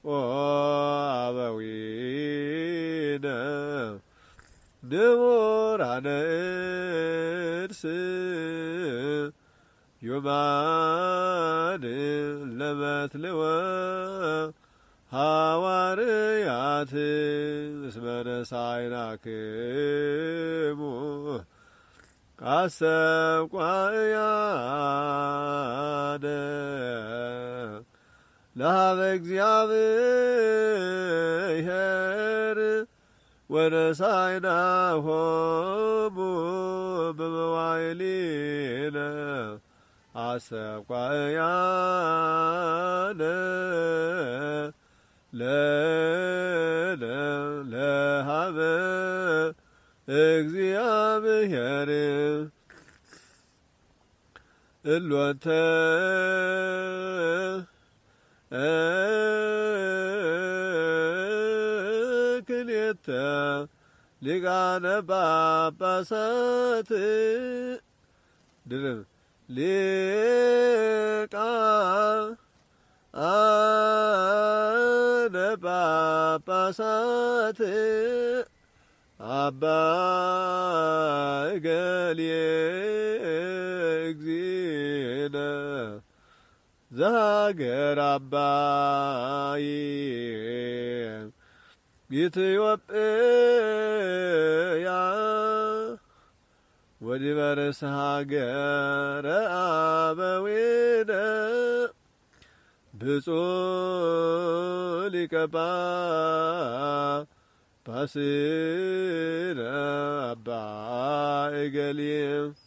አበዊነ ንቡራነ እርስ ዮማን ለመትልወ ሐዋርያት እስመ ነሣእናክሙ አሰብቋያነ ለሀበ እግዚአብሔር ወነሣእናሆሙ በመዋዕሊነ አሰብቋያነ ለሀበ እግዚአብሔር እሎተ ክልኤተ ሊቃነ ጳጳሳት ድርብ ሊቃነ ጳጳሳት አባ እገሌ እግዚእነ ዘሀገረ አባይ ኢትዮጵያ ወዲበ ርእሰ ሀገረ አበዊነ ብፁዕ ሊቀ ጳጳስነ አባ እገሌ